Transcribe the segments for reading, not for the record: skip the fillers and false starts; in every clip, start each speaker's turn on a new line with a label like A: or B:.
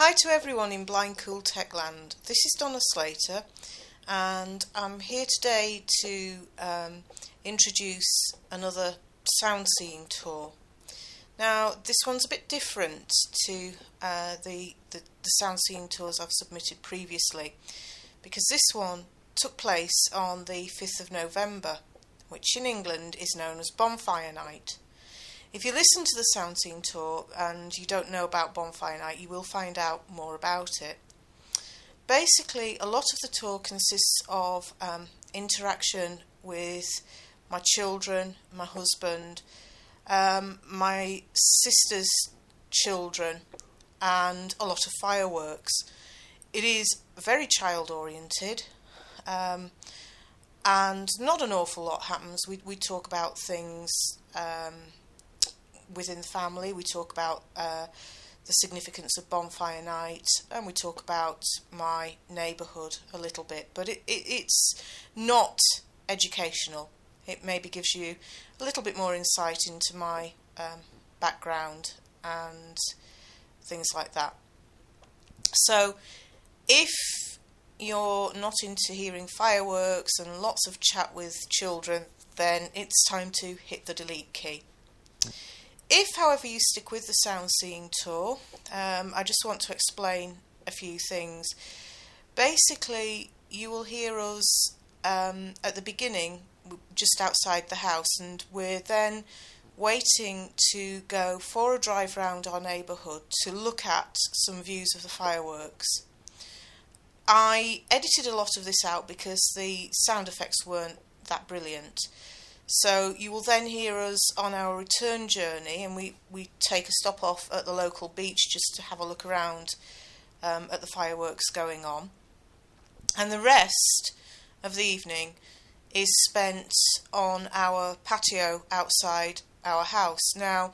A: Hi to everyone in Blind Cool Techland. This is Donna Slater, and I'm here today to introduce another sound seeing tour. Now, this one's a bit different to the sound seeing tours I've submitted previously, because this one took place on the 5th of November, which in England is known as Bonfire Night. If you listen to the sound seeing tour and you don't know about Bonfire Night, you will find out more about it. Basically, a lot of the tour consists of interaction with my children, my husband, my sister's children, and a lot of fireworks. It is very child oriented, and not an awful lot happens. We talk about things within the family. We talk about the significance of Bonfire Night, and we talk about my neighbourhood a little bit, but it's not educational. It maybe gives you a little bit more insight into my background and things like that. So if you're not into hearing fireworks and lots of chat with children, then it's time to hit the delete key. If, however, you stick with the sound seeing tour, I just want to explain a few things. Basically, you will hear us at the beginning, just outside the house, and we're then waiting to go for a drive round our neighbourhood to look at some views of the fireworks. I edited a lot of this out because the sound effects weren't that brilliant. So you will then hear us on our return journey, and we take a stop off at the local beach just to have a look around at the fireworks going on. And the rest of the evening is spent on our patio outside our house. Now,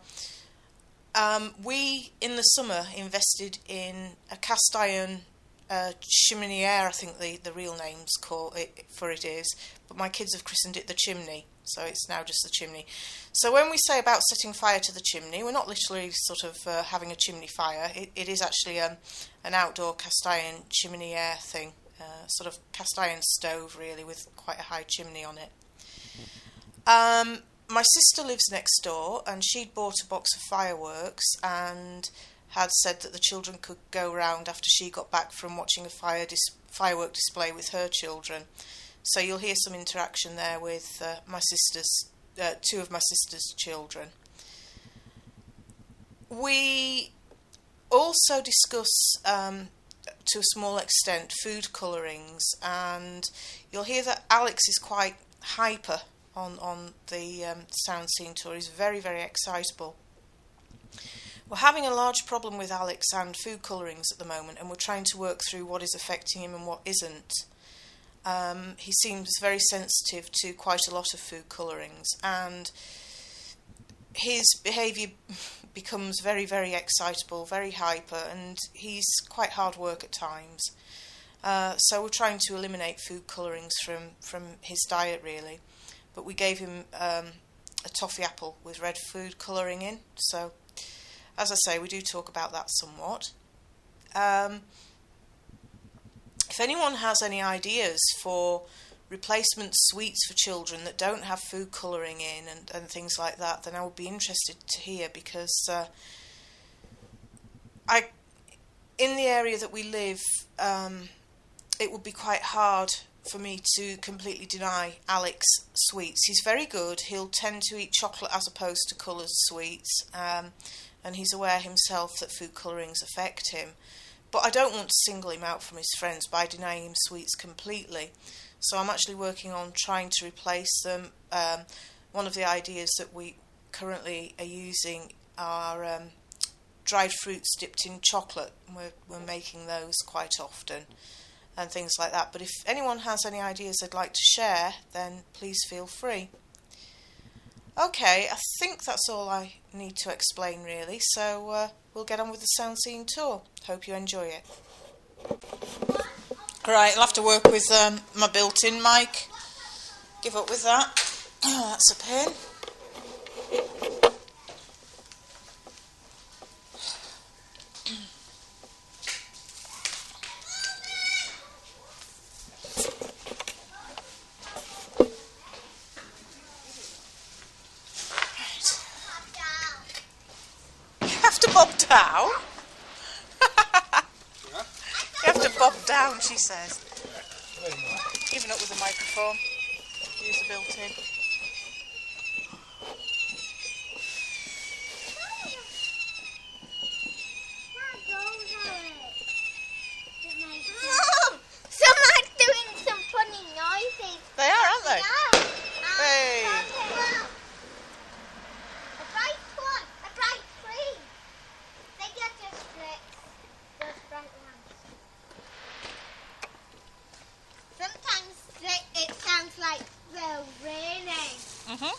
A: we in the summer invested in a cast iron chiminiere, I think the real name's called it for it is, but my kids have christened it the chimney, so it's now just the chimney. So when we say about setting fire to the chimney, we're not literally sort of having a chimney fire. It is actually an outdoor cast iron chiminiere thing, sort of cast iron stove really, with quite a high chimney on it. My sister lives next door, and she'd bought a box of fireworks and had said that the children could go round after she got back from watching a firework display with her children. So you'll hear some interaction there with two of my sister's children. We also discuss, to a small extent, food colourings, and you'll hear that Alex is quite hyper on the sound seeing tour. He's very, very excitable. We're having a large problem with Alex and food colourings at the moment, and we're trying to work through what is affecting him and what isn't. He seems very sensitive to quite a lot of food colourings, and his behaviour becomes very, very excitable, very hyper, and he's quite hard work at times. So we're trying to eliminate food colourings from his diet, really. But we gave him a toffee apple with red food colouring in, so as I say, we do talk about that somewhat. If anyone has any ideas for replacement sweets for children that don't have food colouring in and things like that, then I would be interested to hear, because in the area that we live, it would be quite hard for me to completely deny Alex sweets. He's very good. He'll tend to eat chocolate as opposed to coloured sweets, and he's aware himself that food colourings affect him. But I don't want to single him out from his friends by denying him sweets completely. So I'm actually working on trying to replace them. One of the ideas that we currently are using are dried fruits dipped in chocolate. We're making those quite often and things like that. But if anyone has any ideas they'd like to share, then please feel free. Okay, I think that's all I need to explain really, so we'll get on with the sound seeing tour. Hope you enjoy it. Right, I'll have to work with my built-in mic. Give up with that. That's a pain. down, she says. Giving up with the microphone. Use the built-in.
B: Someone's doing some funny noises.
A: They are, aren't they?
B: Yeah.
A: Hey.
B: A bright one, a bright tree. They get just those bright ones. Sometimes it sounds like they're raining.
A: Mhm.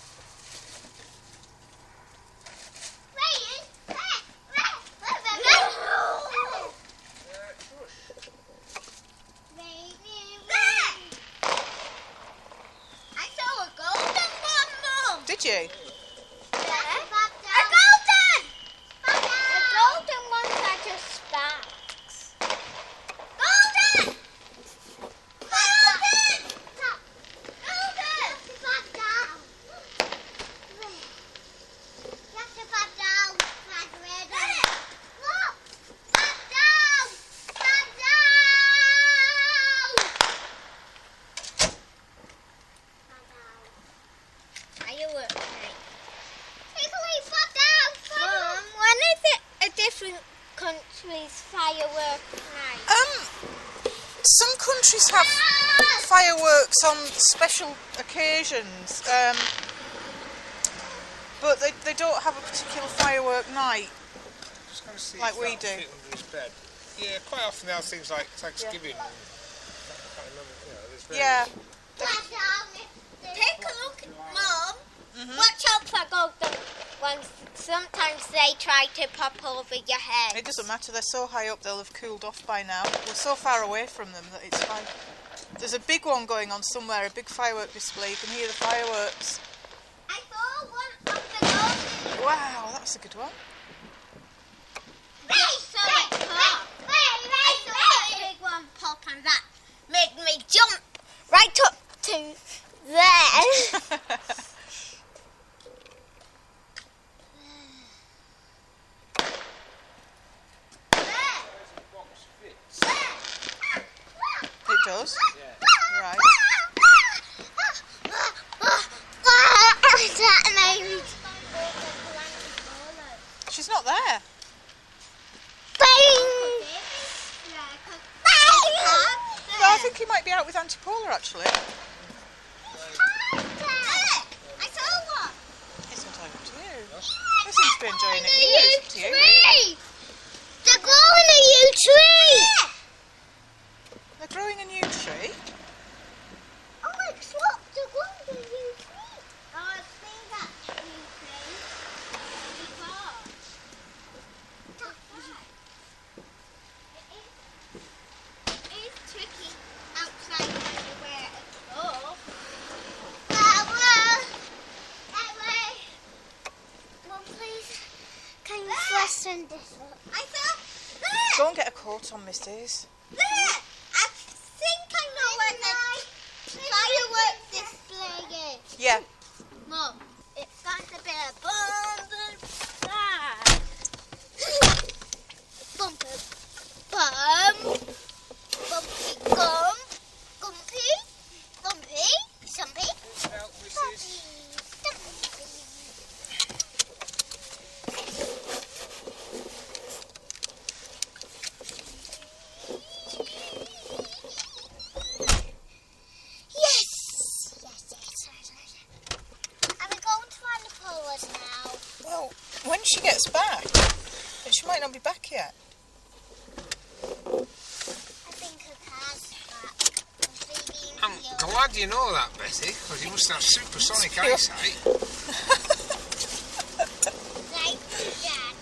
A: Did you?
B: A golden! The golden ones are just sparks. Golden! Golden! Golden! Back down. You have to back down. Back ready. Look! Back down! Back down! Fireworks night. Mum, when is it a different country's fireworks night?
A: Some countries have fireworks on special occasions, but they don't have a particular firework night.
C: Just going to see
A: Like
C: if
A: we
C: that'll
A: do.
C: fit under his bed. Yeah, quite often they have things like Thanksgiving. And I can't remember, there's very-
A: Yeah.
B: Take a look, Mum. Watch out for golden ones. Sometimes they try to pop over your head.
A: It doesn't matter, they're so high up they'll have cooled off by now. We're so far away from them that it's fine. There's a big one going on somewhere, a big firework display. You can hear the fireworks.
B: I saw one of the golden.
A: Wow, that's a good one.
B: I saw a big one pop and that made me jump right up to there.
A: It does? Right. She's not there. No, I think he might be out with Auntie Paula actually.
B: I saw one.
A: It's entirely up to you. They seem to be enjoying it here. It's up to you, really.
B: Tree. They're growing a new tree.
A: They're growing a new tree.
B: Oh, look, they're growing a new tree. Oh, I've seen that tree before. It is tricky outside anywhere at all. Mum, please, can you fasten this up? I saw
A: Go and get a coat on, Mrs.
B: there. I think I know where the fireworks display is.
A: Yeah.
B: Mum, it's got to be a bumper car. Bumper bum. Bumpy gum. Gumpy. Bumpy. Stumpy.
C: Help, Mrs.
A: Well, when she gets back, but she might not be back yet.
B: I think her car's back.
C: I'm glad you know that, Betty, because you must have supersonic eyesight.
B: Like that.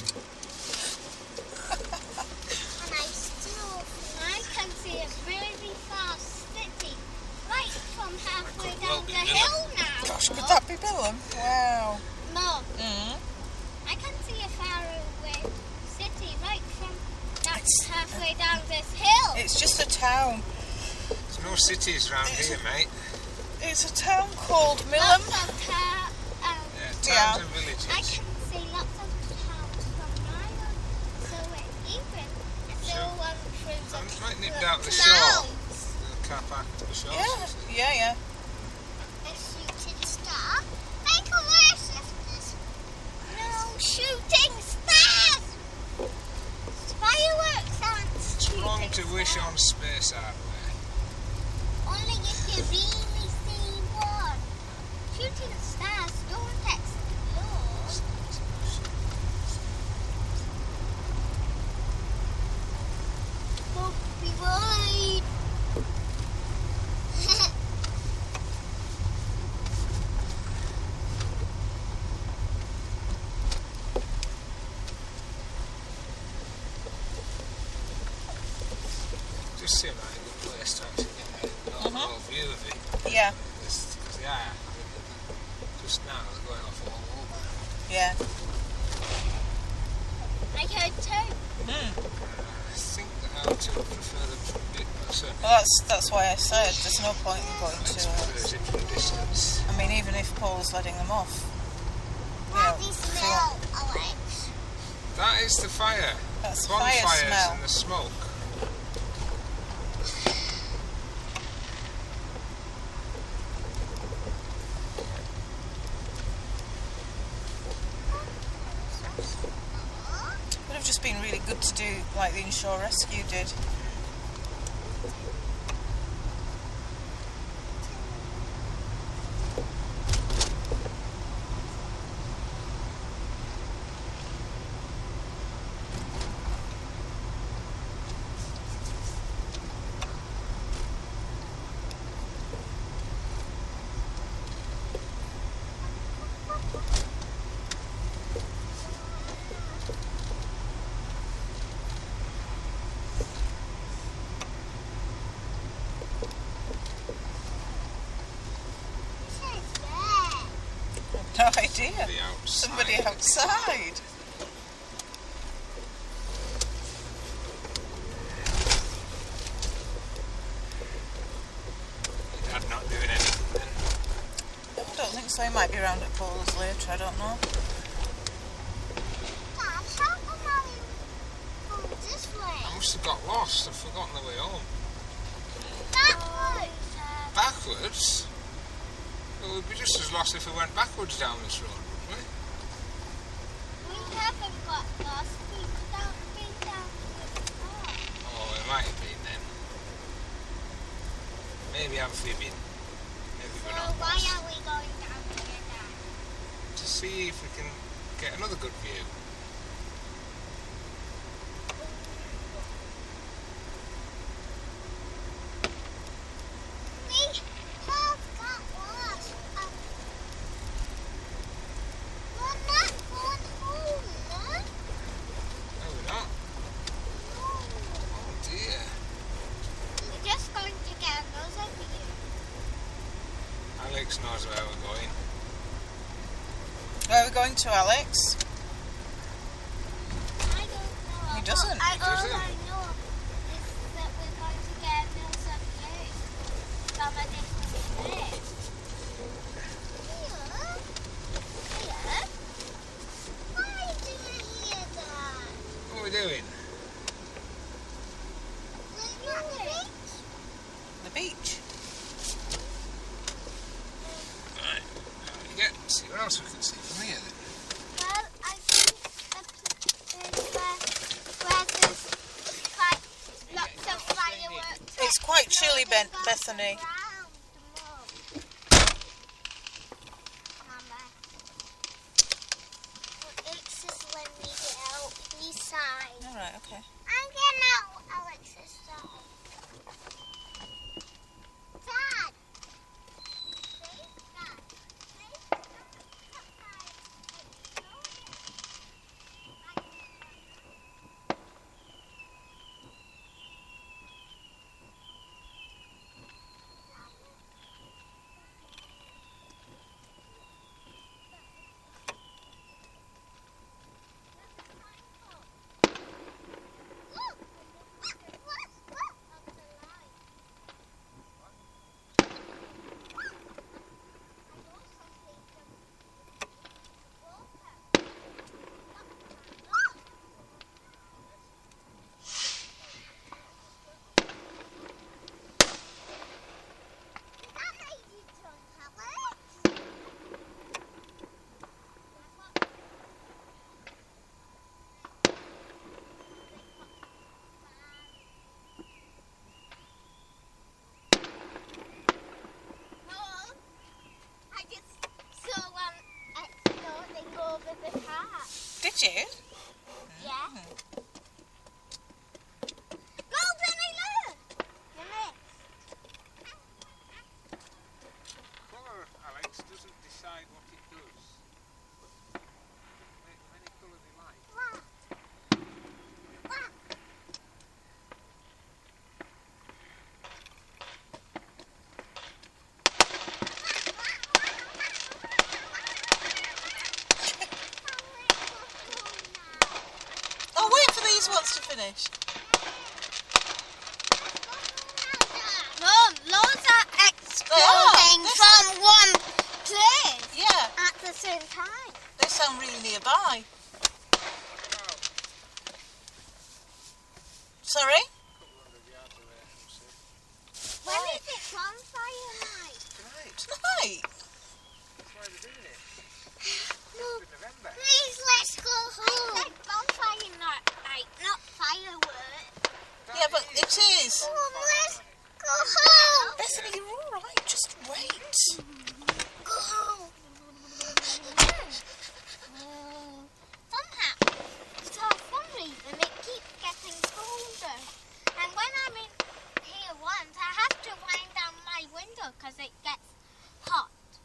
B: And I can see a really fast city right from halfway down the hill now.
A: Gosh, could that be Billum? Wow.
B: Mum,
A: Mm.
B: I can see a faraway city right from halfway down this hill.
A: It's just a town.
C: There's no cities round here, mate.
A: It's a town called Millum.
B: Lots of towns.
C: Yeah,
A: Yeah.
C: towns and villages.
B: I can see lots of towns from Ireland. So even
C: Sure.
B: through
C: Might nip down to the shore. The car park to the shore.
A: Yeah.
B: A shooting star. Make a wish, sisters. No shooting stars. Fireworks aren't shooting
C: Wrong to
B: stars.
C: wish on space, aren't we?
B: Only if you really see one. Shooting stars don't explode. Don't be worried.
C: Just seemed like a good place to actually get an overall view of it.
A: Yeah.
C: Because just now they're going off all over.
A: Yeah.
B: I heard too.
C: I think that I would prefer them from a bit closer.
A: Well, that's why I said there's no point in going
C: Let's
A: to
C: put it from a distance.
A: I mean, even if Paul's letting them off.
B: How do you smell, Alex?
C: That is the fire.
A: That's
C: The
A: fire
C: bonfires
A: smell.
C: and the smoke.
A: Would have just been really good to do like the inshore rescue did. No idea. Somebody outside.
C: Dad not doing anything then.
A: I don't think so. He might be around at Paul's later. I don't know.
B: Dad, how come I go this way?
C: I must have got lost. I've forgotten the way home.
B: Backwards.
C: Backwards? Well, we'd be just as lost if we went backwards down this road, wouldn't we?
B: We haven't got lost. We've been down here before.
C: Oh, it might have been then. Maybe have we been? Maybe
B: So
C: we're not
B: why
C: lost.
B: are we going down here now?
C: To see if we can get another good view.
B: We have got lost. We're not going home, no?
C: No, we're not.
B: No.
C: Oh dear.
B: We're just going to get another view.
C: Alex knows where we're going.
A: Where are we going to, Alex?
B: I don't know.
A: He doesn't.
B: All I
C: doesn't.
B: know is that we're going to get another view from a different place. Here? What are you doing here, Dad?
C: What are we doing?
A: The beach.
C: Right. Now we get see what else we can see from here then.
B: Well, I think the place where there's quite lots of fireworks.
A: It's quite chilly, Bethany.
B: Mama. Alex is when we get out beside.
A: All right. Okay.
B: I'm getting out, Alex's side. Dad. Look.
A: Did you?
B: Yeah. No, Benny, look! You missed.
C: Colour, Alex, doesn't decide what it does. Make them any colour they like.
B: What? What?
D: Oh, wait for these ones to finish.
B: Mum, those are exploding
D: They
B: from one place
D: Yeah,
B: at the same time.
D: they sound really nearby.
C: Well,
D: Sorry?
C: a couple hundred yards away from sea.
B: When is it bonfire night?
C: Tonight,
D: Tonight.
C: that's why they're doing it.
B: No,
C: In November.
B: please let's go home. I said bonfire night, not fireworks.
D: Yeah, but it is.
B: Mum, let's go home.
A: Bethany, you're all right. Just wait.
B: Go home. Somehow, for some reason, it keeps getting colder. And when I'm in here once, I have to wind down my window because it gets hot.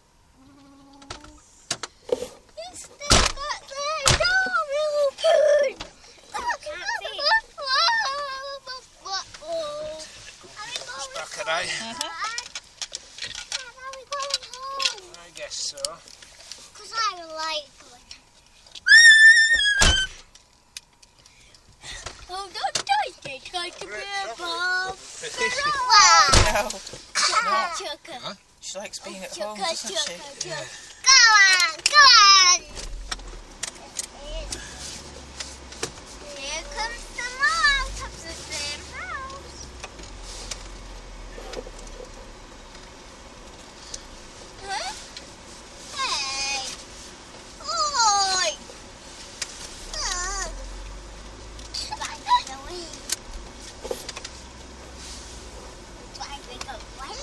B: It's still got the door open. Oh, I can't see. Are we going
C: Back at eye.
B: home? Dad, are we going home?
C: I guess so.
B: Because I like it. Oh, don't touch it. It's going to be a bomb. Wow.
A: No,
B: Chucker.
C: Huh?
A: she likes being at home,
B: Chucker,
A: doesn't she?
B: chucker, chucker. Go on, go on. Here comes some more out of the same house. Huh? Hey. Oi. Right away. Driving away.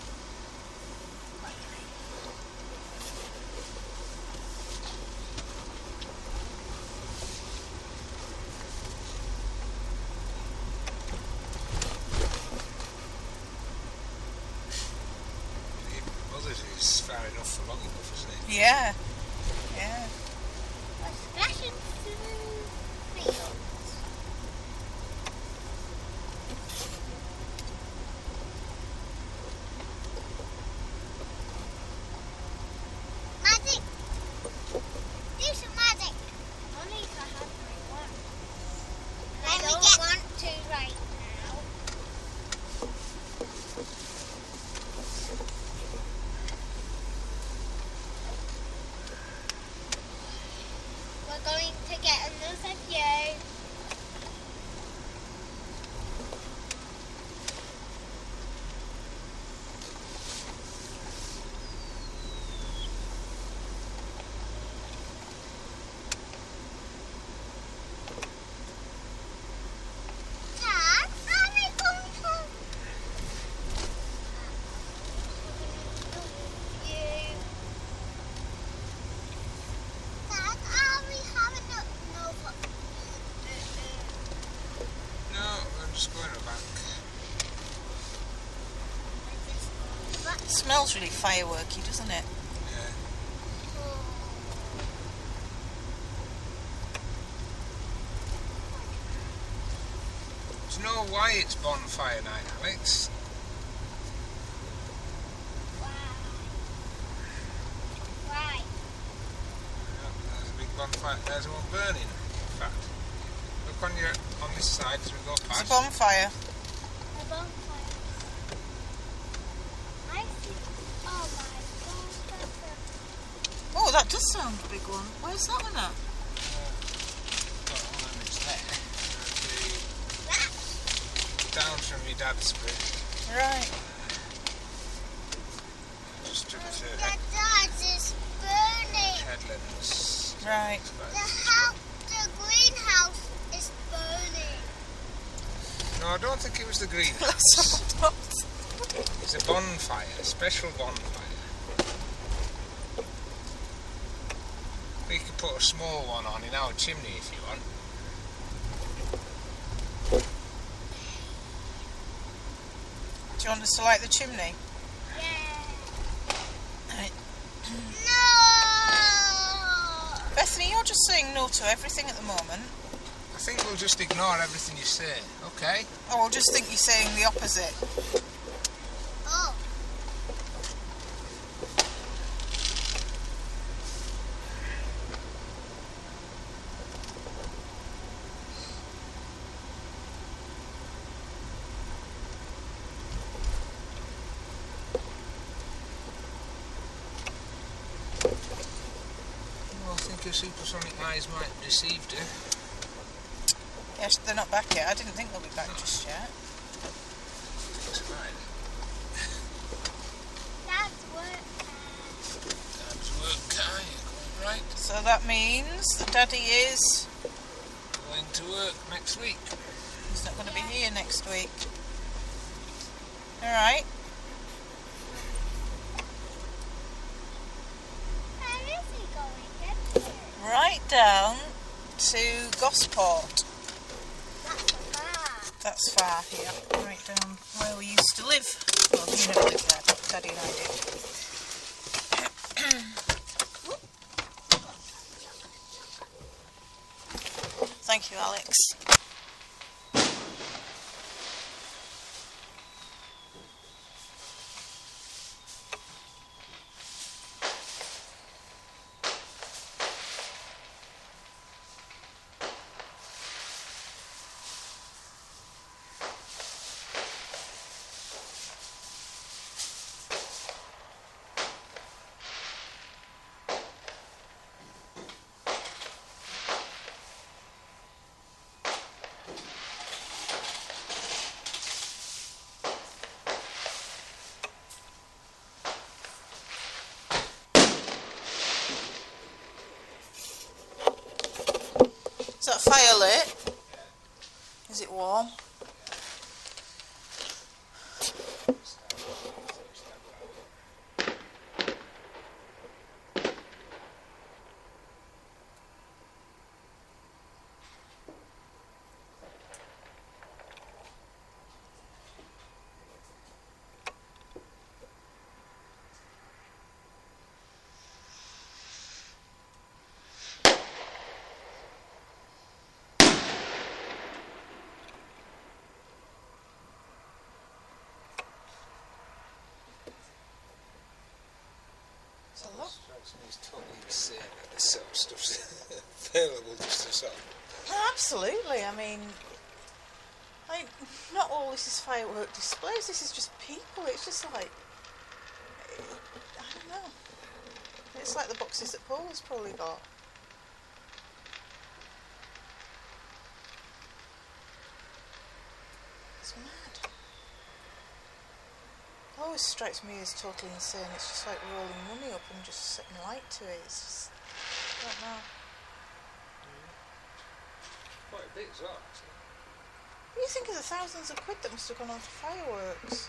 C: Others is far enough for long enough, isn't it?
A: Yeah. Yeah.
B: We're splashing through fields. Magic! Do some magic! Only if I have my wand. I don't want to right now. We're going to get another view. Dad, are we going home? You. Dad, are we having another?
C: No, I'm just going back.
A: It smells really fireworky, doesn't it?
C: Yeah. Do you know why it's bonfire night, Alex?
B: Why?
C: There's a big bonfire. There's one burning. In fact, look on this side as we go
A: It's a
C: past.
A: bonfire.
B: A bonfire. I see. Oh my gosh, that's a...
D: Oh, that does sound a big one. Where's that one at?
C: Well, and it's there.
B: That.
C: Down from your dad's bit.
A: Right.
C: Just to the
B: The dad is burning.
C: headlands.
A: Right.
B: The greenhouse is burning.
C: No, I don't think it was the greenhouse.
A: Let's have a look.
C: It's a bonfire, a special bonfire. You could put a small one on in our chimney if you want.
D: Do you want us to light the chimney? Right.
B: No!
D: Bethany, you're just saying no to everything at the moment.
C: I think we'll just ignore everything you say, okay?
D: Oh, I'll just think you're saying the opposite.
B: Oh.
C: Well, I think her supersonic eyes might have deceived her.
D: Yes, they're not back yet. I didn't think they'll be back just yet.
C: That's right.
B: That's work.
C: Dad's work car, you're quite right.
D: So that means that Daddy is...
C: Going to work next week.
D: He's not going to be here next week. Alright.
B: Where is he going?
D: Right down to Gosport.
B: That's a bar.
D: That's far here. Right down where we used to live. Well, you never lived there, but Daddy and I did. Thank you, Alex. Is that fire lit? Is it warm? It's a lot.
C: Strikes me as totally insane that this sort of stuff's available just to sort of...
D: Oh, absolutely. I mean, not all this is firework displays. This is just people. It's just like, I don't know. It's like the boxes that Paul has probably got. It's mad. It always strikes me as totally insane. It's just like rolling money up and just setting light to it. It's just, I don't know.
C: Quite a bit as well, actually.
D: What do you think of the thousands of quid that must have gone on for fireworks?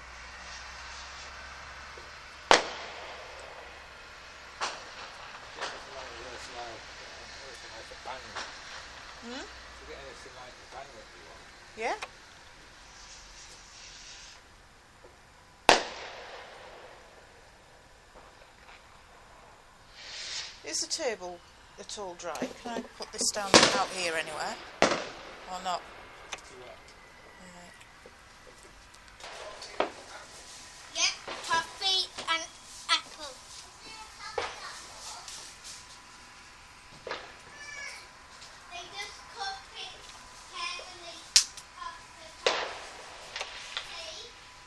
D: Hmm?
C: To get anything like the bang that you want.
D: Yeah? Is the table at all dry? Can I put this down out here anywhere? Or not?
B: Yep, coffee and apple. They just cook it carefully off the top. See?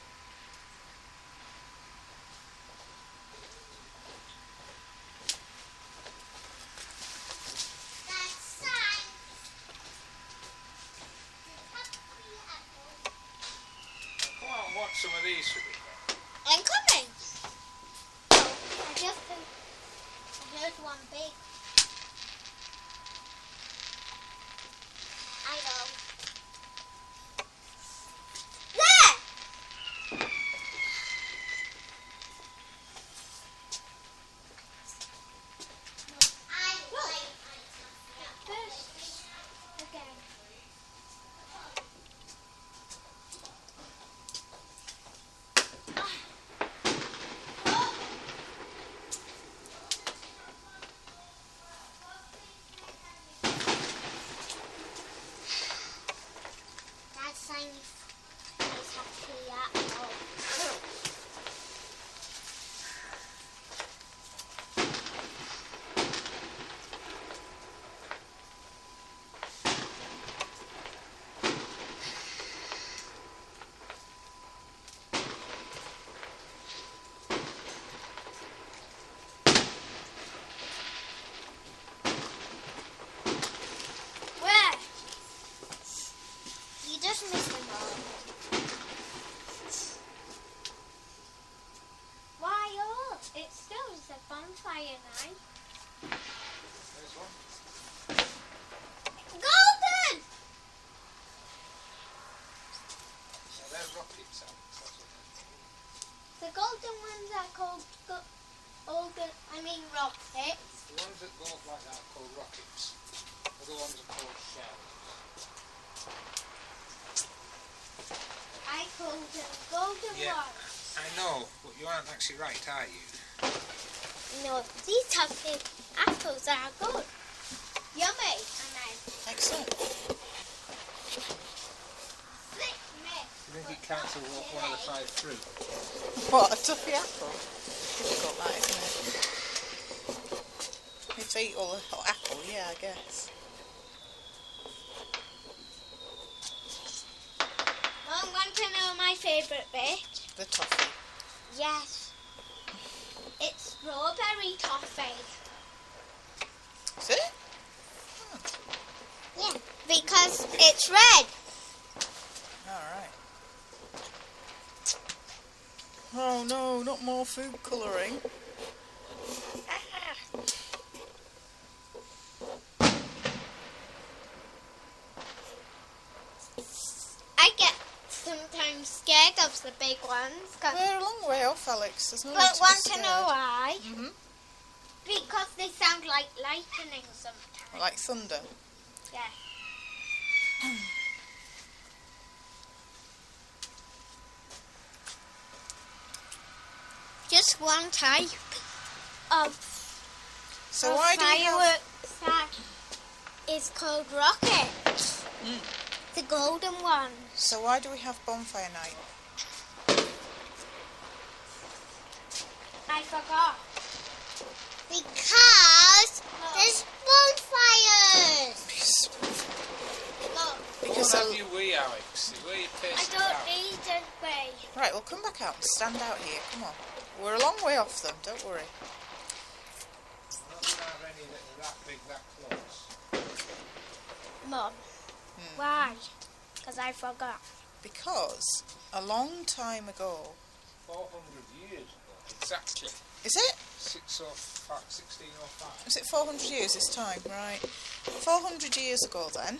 B: That's science. Coffee apple.
C: Come on, watch some of these for me.
B: I'm coming. Oh, I just heard one big. I know. There! I safe. It's happy apple. Where? You just missed them all. Why all? It still is a bonfire night.
C: There's one.
B: Golden!
C: So they're rockets, Alex. That's what
B: The golden ones are called rockets.
C: the ones that go up like that are called rockets. Other ones are called shells.
B: I called them golden
C: Yeah.
B: ones.
C: I know, but you aren't actually right, are you?
B: No, these happy apples are good. Yummy. And then
D: Excellent.
B: slick me.
C: You think it counts as one of the 5 fruit?
D: What, a toffee apple? Difficult that, isn't it? If they eat all the hot apple, yeah, I guess.
B: Mum, want to know my favourite bit?
D: The toffee.
B: Yes. It's strawberry toffee.
D: Is it?
B: Yeah. Because it's red.
D: Alright. Oh no, not more food colouring.
B: I get sometimes scared of the big ones.
D: We're a long way off, Alex. There's no need
B: But
D: to be
B: want to
D: scared.
B: know why?
D: Mhm.
B: Because they sound like lightning sometimes.
D: Like thunder.
B: Yeah. Just one type of
D: So why do we have...
B: fireworks that is called rockets. The golden one.
D: So why do we have bonfire night?
B: I forgot. Because there's bonfires. Look,
D: Because
C: What have you wee, Alex? Where you
B: I
C: pissed
B: don't
C: out?
B: need a way.
D: Right, well come back out and stand out here. Come on. We're a long way off them, don't worry.
C: Not going to have any that are that big, that close.
B: Mum. Why? Because I forgot.
D: Because a long time ago...
C: 400 years ago. Exactly.
D: Is it?
C: 1605.
D: Is it 400 years this time? Right. 400 years ago then,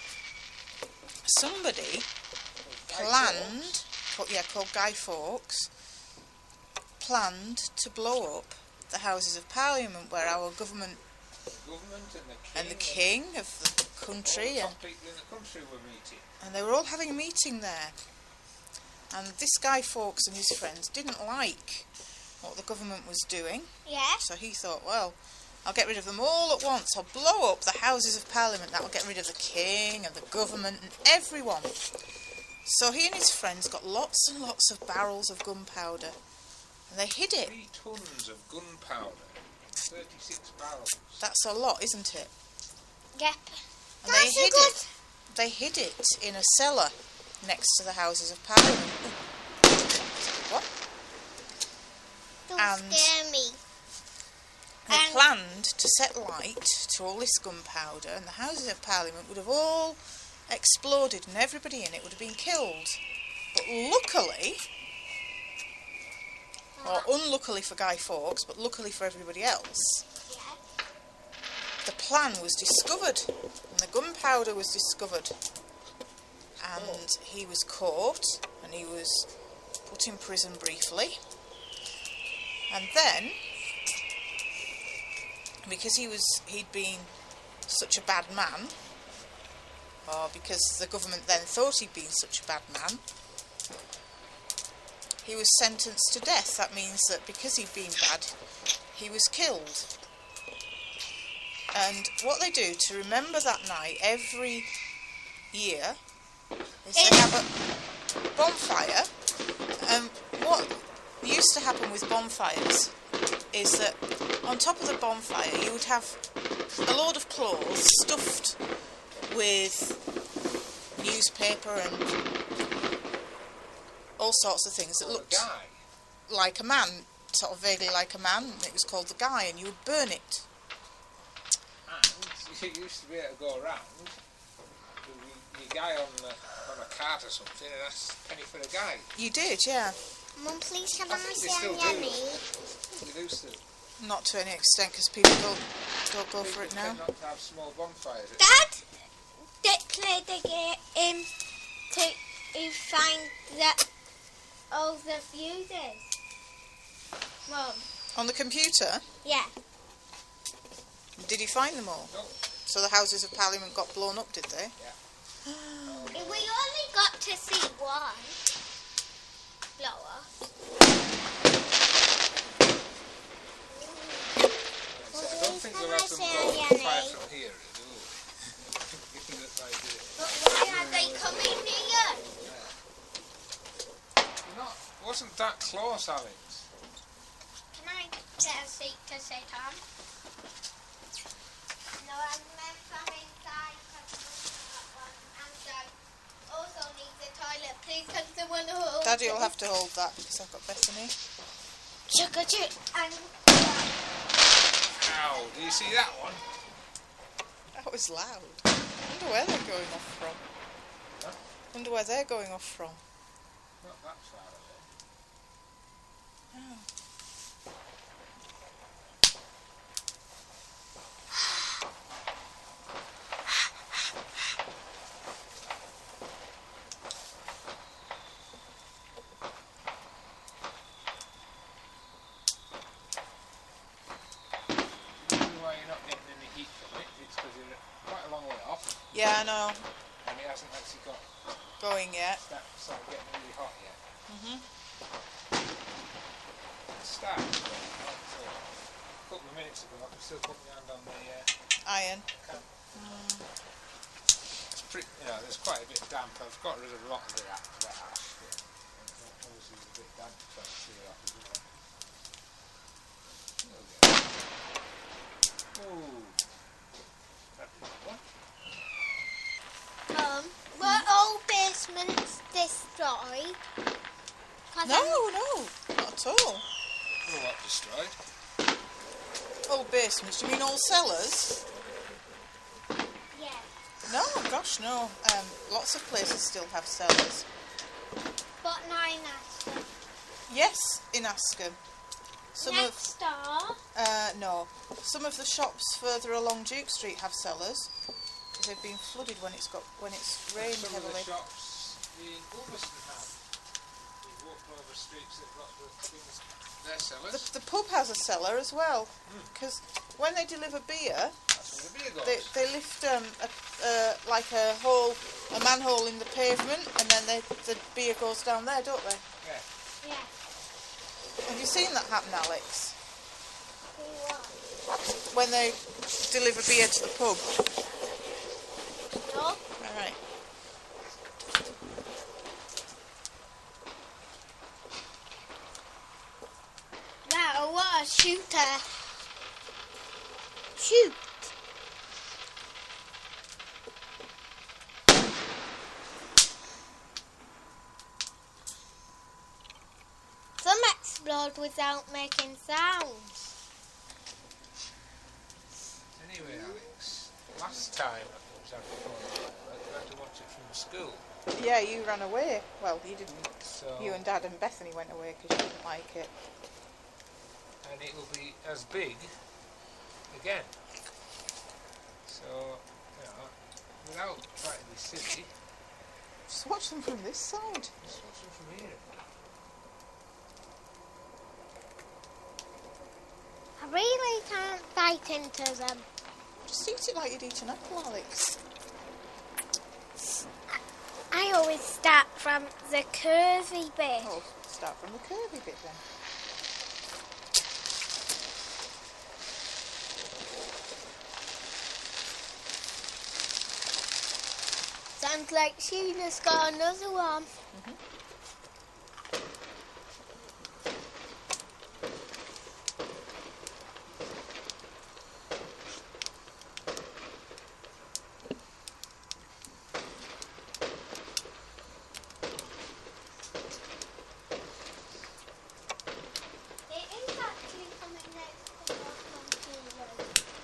D: somebody planned, called Guy Fawkes, planned to blow up the Houses of Parliament where our government
C: And
D: and the king of the country,
C: all
D: and,
C: the top people in the country were meeting.
D: and they were all having a meeting there. And this Guy Fawkes and his friends didn't like what the government was doing,
B: Yeah?
D: so he thought, well, I'll get rid of them all at once. I'll blow up the Houses of Parliament. That'll get rid of the king and the government and everyone. So he and his friends got lots and lots of barrels of gunpowder, and they hid it.
C: 3 tons of gunpowder. 36 barrels.
D: That's a lot, isn't it?
B: Yep.
D: And they hid it. They hid it in a cellar next to the Houses of Parliament. What?
B: Don't
D: And-
B: scare me.
D: They
B: And-
D: planned to set light to all this gunpowder, and the Houses of Parliament would have all exploded and everybody in it would have been killed. But luckily, or unluckily for Guy Fawkes, but luckily for everybody else,
B: Yeah.
D: the plan was discovered, and the gunpowder was discovered. And he was caught, and he was put in prison briefly. And then, because he'd been such a bad man, or because the government then thought he'd been such a bad man, he was sentenced to death. That means that because he'd been bad, he was killed. And what they do to remember that night every year, is they have a bonfire. What used to happen with bonfires is that on top of the bonfire you would have a load of clothes stuffed with newspaper and all sorts of things that
C: The
D: looked
C: guy.
D: like a man, sort of vaguely like a man. It was called the guy, and you would burn it.
C: And you used to be able to go around with your guy on a cart or something, and that's a penny for a guy.
D: You did, yeah.
B: Mum, please can
C: I
B: I
C: think
B: see
C: they still do.
B: Yanni?
C: You used to.
D: Not to any extent, because people don't go for it
C: People
D: now.
C: tend not to have small bonfires.
B: Dad, Dick played the game to find all the fuses. Mum.
D: On the computer,
B: Yeah.
D: did you find them all?
C: No.
D: So the Houses of Parliament got blown up, did they?
B: We only got to see one blower.
C: I don't think we'll have them
B: Can I
C: go
B: say,
C: fire
B: Yanni?
C: from here, do we? Given that they do it.
B: But why are they coming here?
C: Wasn't that close, Alex?
B: Can I get a seat to sit on? No, I meant from inside and I also need the toilet. Please can someone hold
D: Daddy will
B: it?
D: have to hold that, because I've got Bethany.
B: Chugga-chug and
C: Ow, do you see that one?
D: That was loud. I wonder where they're going off from.
C: Huh?
D: Wonder where they're going off from.
C: Not that far away. The reason why you're not getting any heat from it is because you're quite a long way off
D: Yeah, I know.
C: and it hasn't actually got
D: Going yet.
C: that side getting really hot yet.
D: Mhm.
C: It started a couple of minutes ago. I can still put my hand on the
D: Iron.
C: It's pretty, there's quite a bit damp. I've got rid of a lot of the ash. But obviously there's a bit damp to clear off as well. Ooh. That did one.
B: were all basements destroyed?
D: No, not at all.
C: Oh, what destroyed?
D: All basements. Do you mean all cellars?
B: Yeah.
D: No, gosh, no. Lots of places still have cellars.
B: But not in Aston.
D: Yes, in Askham. Some
B: Next door.
D: no. Some of the shops further along Duke Street have cellars, because they've been flooded when it's rained
C: Some
D: heavily.
C: of the shops in Ulverston have. We've walked over streets that got the things, their cellars.
D: The pub has a cellar as well, because when they deliver beer,
C: That's where the beer goes.
D: they lift like a manhole in the pavement, and then the beer goes down there, don't they?
C: Yeah.
B: Yeah.
D: Have you seen that happen, Alex?
B: See what?
D: When they deliver beer to the pub?
B: No.
D: All right.
B: Wow, what a shooter. Shoot. Some explode without making sounds.
C: Anyway, Alex, last time I was having fun, I had to watch it from school.
D: Yeah, you ran away. Well, you didn't.
C: So,
D: You and Dad and Bethany went away because you didn't like it.
C: and it will be as big again. So, without trying to be silly,
D: Just watch them from this side.
C: just watch them from here.
B: I really can't bite into them.
D: Just eat it like you'd eat an apple, Alex.
B: I always start from the curvy bit.
D: Oh, start from the curvy bit then.
B: So Sounds like Sheena's got another one. It is actually coming next to us on TV.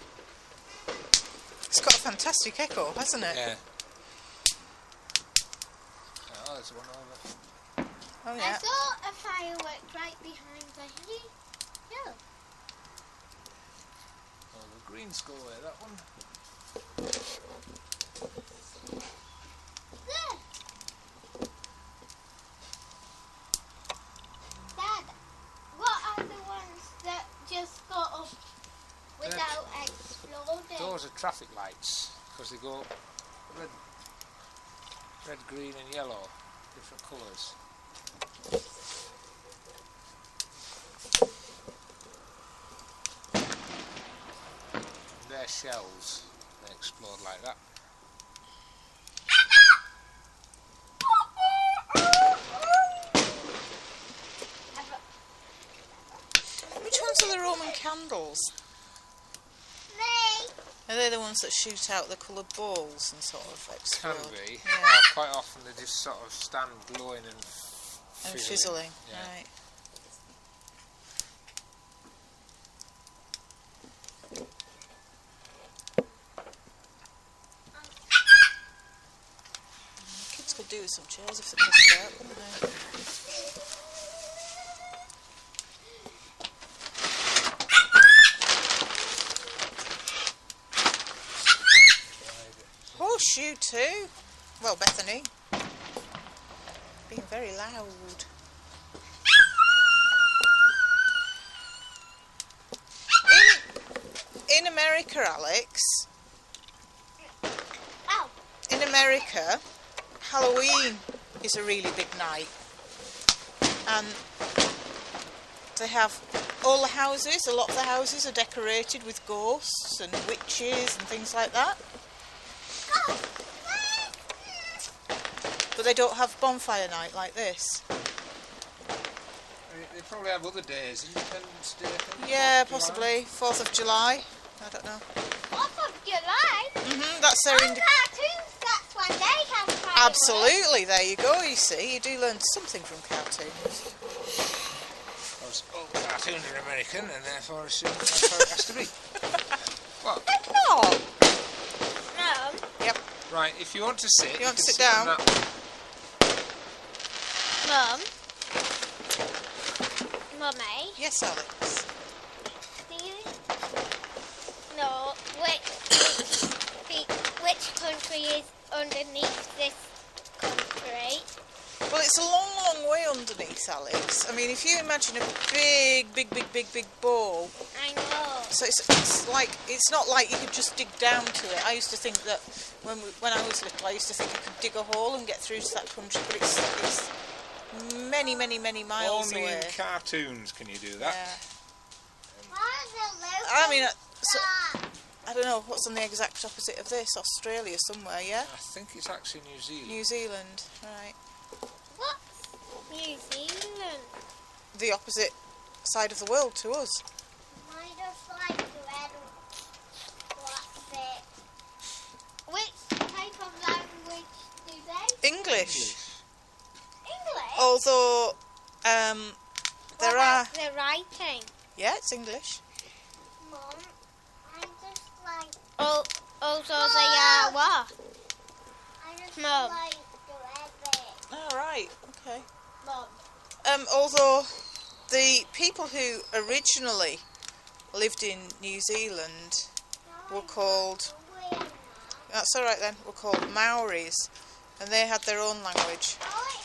D: It's got a fantastic echo, hasn't it?
C: Yeah. Oh, there's one over.
D: Oh
B: I
D: yeah.
B: saw a firework right behind the hill.
C: Oh, the green's go away, that one.
B: There. Dad, what are the ones that just go up without exploding?
C: Those are traffic lights, because they go red, green and yellow, different colours. They're shells, they explode like that.
D: Which ones are the Roman candles?
B: Me.
D: Are they the ones that shoot out the coloured balls and sort of explode?
C: Can be.
D: Yeah.
C: Quite often they just sort of stand glowing and
D: And fizzling.
C: Yeah.
D: Right. Kids could do with some chairs if they missed it out, couldn't they? Horseshoe too. Well, Bethany. Being very loud. In America, Alex,
B: Oh,
D: in America, Halloween is a really big night. And they have all the houses, a lot of the houses are decorated with ghosts and witches and things like that. But they don't have bonfire night like this.
C: They probably have other days, Independence Day. I think,
D: Yeah,
C: 4th of July.
D: possibly. 4th of July. I don't know.
B: 4th of July.
D: That's their
B: On cartoons, that's when they have fireworks.
D: Absolutely, there you go, you see. You do learn something from cartoons.
C: Because all cartoons are American, and therefore I assume that's how it has to be. What?
D: No.
B: No.
D: Yep.
C: Right, if you want to sit,
D: You want to
C: can
D: sit
C: on
D: down?
C: that
B: Mum. Mummy.
D: Yes, Alex.
B: Do you know which country is underneath this country?
D: Well, it's a long, long way underneath, Alex. I mean, if you imagine a big ball,
B: I know.
D: so it's like, it's not like you could just dig down to it. I used to think that when I was little, I used to think you could dig a hole and get through to that country, but it's many miles
C: Only
D: away.
C: in cartoons can you do that.
D: Yeah.
B: I
D: I mean, so, I don't know what's on the exact opposite of this. Australia somewhere, yeah?
C: I think it's actually New Zealand.
D: New Zealand, right.
B: What's New Zealand?
D: The opposite side of the world to us.
B: I just like the red. What's it? Which type of language do they?
D: English.
B: English?
D: Although, there
B: what
D: are...
B: about the writing?
D: Yeah, it's English.
B: Mum, I just like... Oh, also they are what? I just
D: Mum.
B: like the rabbit.
D: Oh, right, okay.
B: Mum.
D: Although the people who originally lived in New Zealand were called... That's all right then, were called Maoris. And they had their own language.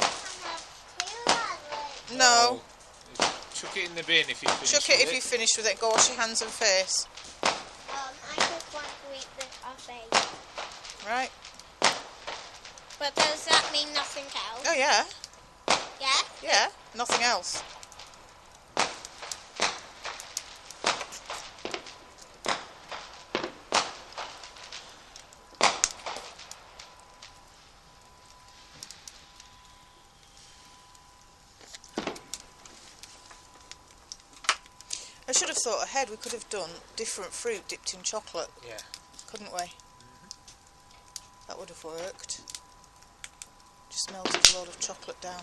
D: No,
C: Oh, chuck it in the bin if you finish
D: chuck it
C: with
D: if you finish with it. Go wash your hands and face.
B: I just want to eat the buffet.
D: Right.
B: But does that mean nothing else?
D: Oh, yeah.
B: Yeah?
D: Yeah, nothing else. I should have thought ahead. We could have done different fruit dipped in chocolate,
C: Yeah.
D: couldn't we? That would have worked. Just melted a load of chocolate down.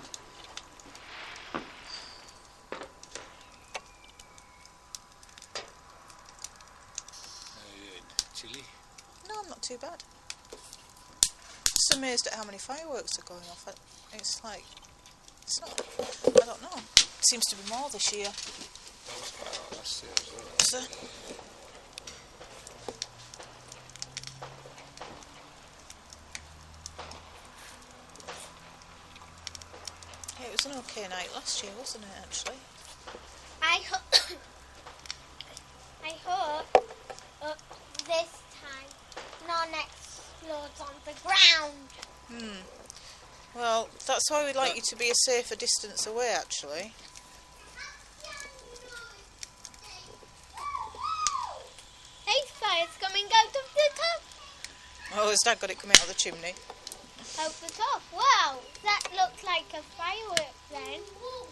C: Chilly.
D: No, I'm not too bad. Just amazed at how many fireworks are going off. It's like, it's not, I don't know. It seems to be more this year.
C: That was quite a lot last year as well.
D: Is there? Yeah, it was an okay night last year, wasn't it, actually?
B: I hope this time none explodes on the ground.
D: Well, that's why we'd like you to be a safer distance away, actually.
B: Hey, fire's coming out of the top.
D: Oh, has Dad got it coming out of the chimney?
B: Out the top. Wow, that looks like a firework then.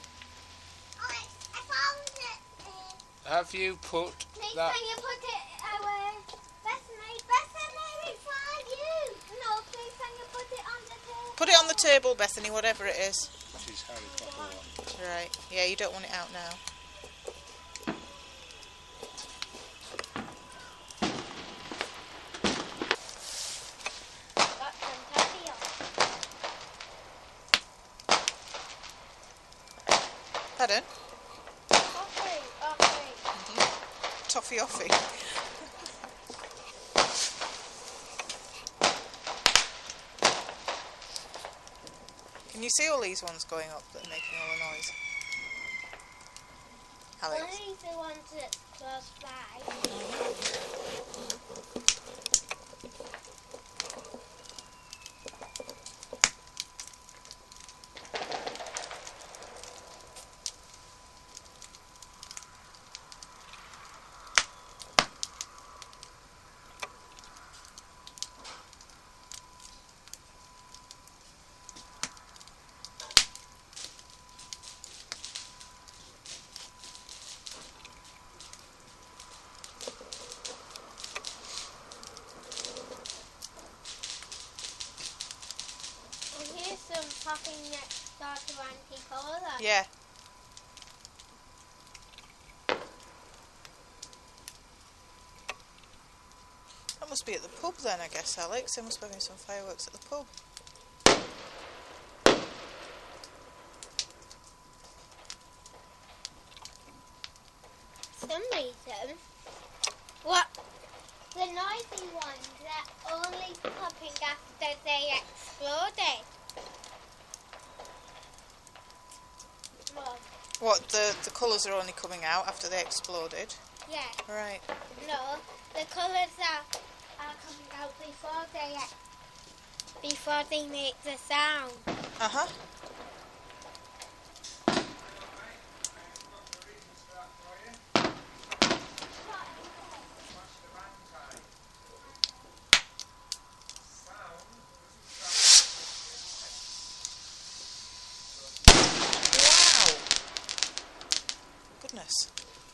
B: I found it.
C: Have you put
B: Please,
C: that?
B: can you put it away? Bethany, it's for you. No, please, can you put it on the table?
D: Put it on the table, Bethany, whatever it is.
C: She's Harry Potter one.
D: Right, yeah, you don't want it out now.
B: Got some toffee on.
D: Pardon?
B: Toffee.
D: Toffee. Can you see all these ones going up that are making all the noise? Alex?
B: One of the ones that's close by. And here's some popping next door to Auntie Cola.
D: Yeah. That must be at the pub then, I guess, Alex. They must be having some fireworks at the pub.
B: Some reason. What? The noisy ones are only popping after they exploded. Well,
D: What, the colours are only coming out after they exploded?
B: yeah.
D: Right.
B: No, the colours are coming out before they make the sound.
D: Uh-huh. Wow. Goodness.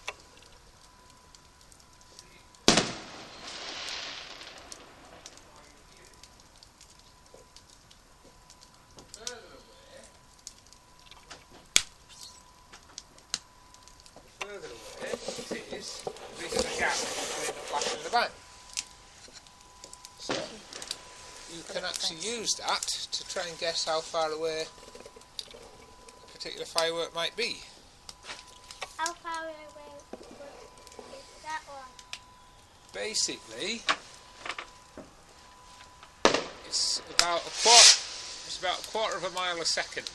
C: Further away, it is bigger the gap between the flash and the bang. So you can actually use that to try and guess how far away a particular firework might be.
B: How far away is that one?
C: Basically, it's about a quarter of a mile a second.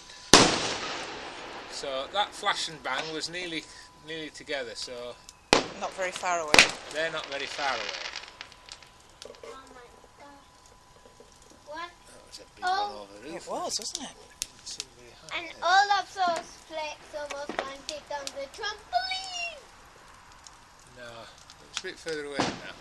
C: So that flash and bang was nearly together. So
D: Not very far away.
C: they're not very far away.
B: Oh my god. What?
C: That was a big
B: Oh.
C: one over the roof.
D: It was, wasn't it?
C: It seemed very high,
B: And
C: didn't it?
B: all of those flakes almost landed on the trampoline.
C: No, it's a bit further away than that.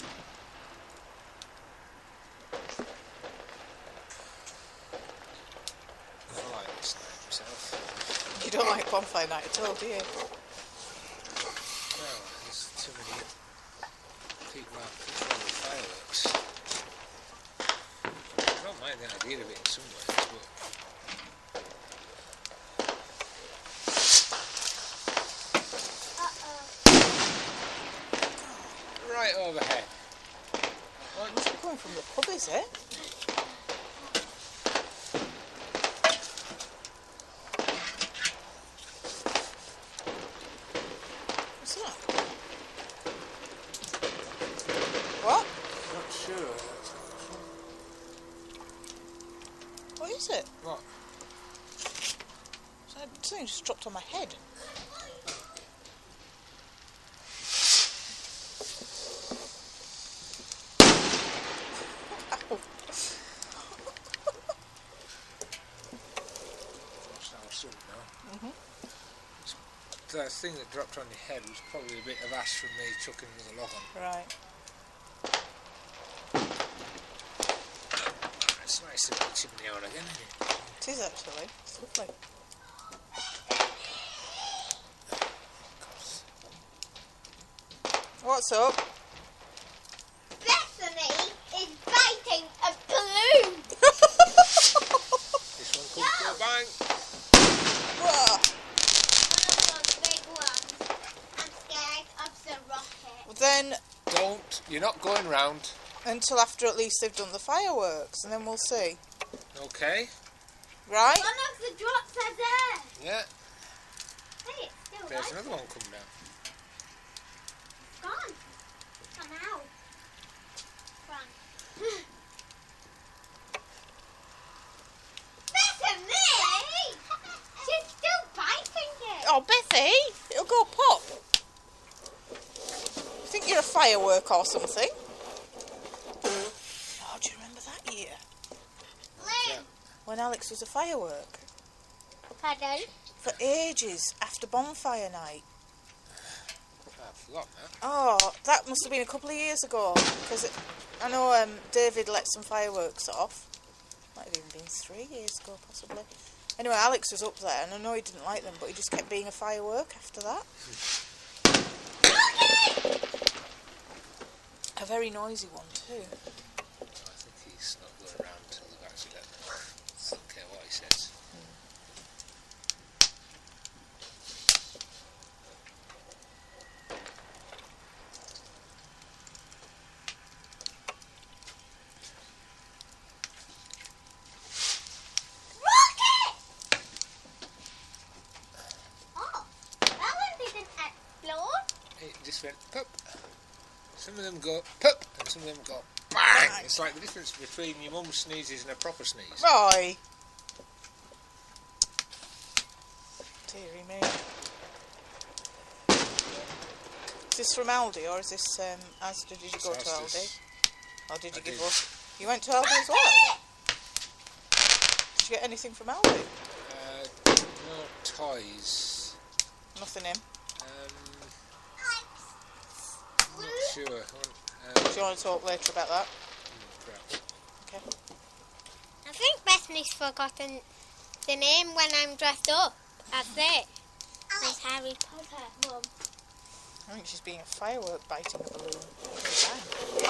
C: I like this night myself.
D: You don't like bonfire night at all, do you?
C: No. people have control of fireworks. I don't mind the idea of it in some ways, but right overhead.
D: It's not coming from the pub, is it? What's that? What?
C: Not sure.
D: What is it?
C: What?
D: Something just dropped on my head.
C: That's our son now. The thing that dropped on your head was probably a bit of ash from me chucking another log on.
D: Right.
C: It's nice to be chimney on again, isn't it?
D: It is actually. It's lovely. What's up?
B: Bethany is biting a balloon.
C: This one comes to a bang.
D: Whoa.
B: One of those big ones. I'm scared of the rocket.
D: Well, then,
C: Don't. You're not going round.
D: until after at least they've done the fireworks, and then we'll see.
C: Okay.
D: Right?
B: One of the drops are there.
C: Yeah.
B: Hey, it's still
C: There's
B: right.
C: another one coming down.
B: It's gone. Come out. Run. Bethany! She's still biting it.
D: Oh, Bethy, it'll go pop. You think you're a firework or something? Oh, do you remember that year?
B: Lynn.
D: When Alex was a firework?
B: Pardon?
D: For ages, after bonfire night.
C: I've forgotten that.
D: Oh, that must have been a couple of years ago. Because I know David let some fireworks off. Might have even been 3 years ago, possibly. Anyway, Alex was up there, and I know he didn't like them, but he just kept being a firework after that. A very noisy one, too.
C: I think he's not going around until they've actually let them. I don't care what he says.
B: Rocket! Oh, that one didn't explode.
C: It just went pop. Some of them go pop, and some of them go bang.
D: Bang.
C: It's like the difference between your mum sneezes and a proper sneeze.
D: Roy! Deary me. Is this from Aldi, or is this Asda? Did you go to Aldi? Or did you give up? You went to Aldi as well? Did you get anything from Aldi?
C: No toys.
D: Nothing in.
C: Not sure.
D: Do you want to talk later about that?
C: Perhaps.
D: Okay.
B: I think Bethany's forgotten the name when I'm dressed up. That's it. As Harry Potter, Mum.
D: I think she's being a firework biting a balloon.
B: Ah!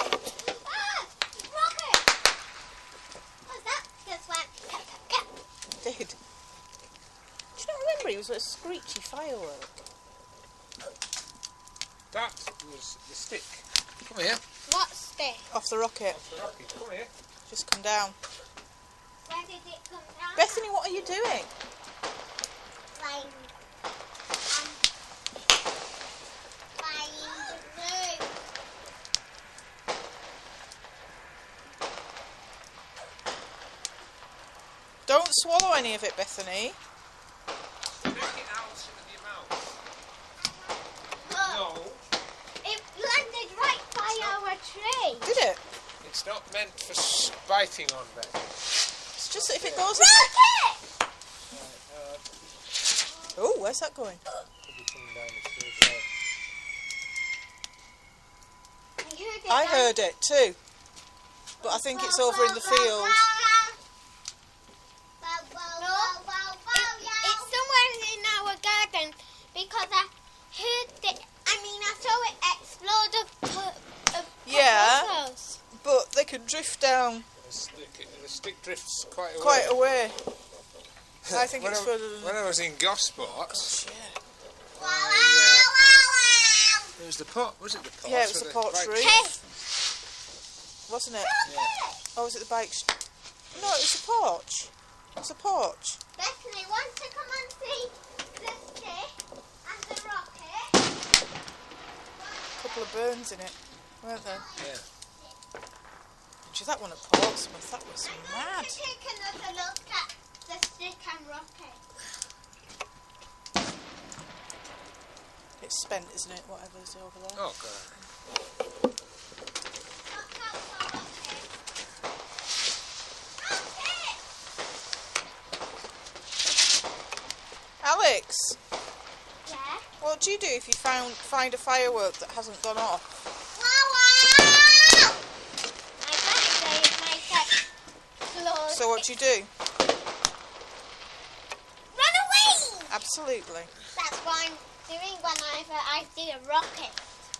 B: Rocket! What's that? Just went.
D: Did. Do you not remember? He was a screechy firework.
C: That was the stick. Come here.
B: What's this?
D: Off the rocket.
C: The rocket. Come here.
D: Just come down.
B: Where did it come down?
D: Bethany, what are you doing?
B: Flying. Flying the moon.
D: Don't swallow any of it, Bethany.
C: Take it out of your mouth.
B: Look,
C: No.
B: it landed right by our tree.
D: Did it?
C: It's not meant for biting on, Ben.
D: It's just that if it goes in...
B: Rocket!
D: Oh, where's that going?
C: Could be coming down the street.
D: I heard it too. But I think it's over in the field.
B: It's somewhere in our garden because I heard it. I mean, I saw it explode
D: drift down
C: The stick drifts quite away.
D: quite away. I think
C: When
D: it's further than...
C: When I was in Gosport,
D: Gosh, yeah.
C: it was the pot. Was it the pot?
D: Yeah, it was the porch
C: bike-
D: roof, wasn't it?
C: Yeah.
D: Or was it the bike? No, it was the porch. It was a porch.
B: Bethany wants to come and see the stick and the rocket.
D: A couple of burns in it, weren't there?
C: Yeah.
D: Gee, that one at Portsmouth, that was
B: I'm
D: mad.
B: going to take another look at the stick and rocket.
D: It's spent, isn't it? Whatever's over there.
C: Oh god.
B: Look out for rocket. Rocket!
D: Alex,
B: Yeah?
D: what do you do if you find a firework that hasn't gone off?
B: Wow! I bet they make explode.
D: So what do you do?
B: Run away!
D: Absolutely.
B: That's what I'm doing whenever I see a rocket.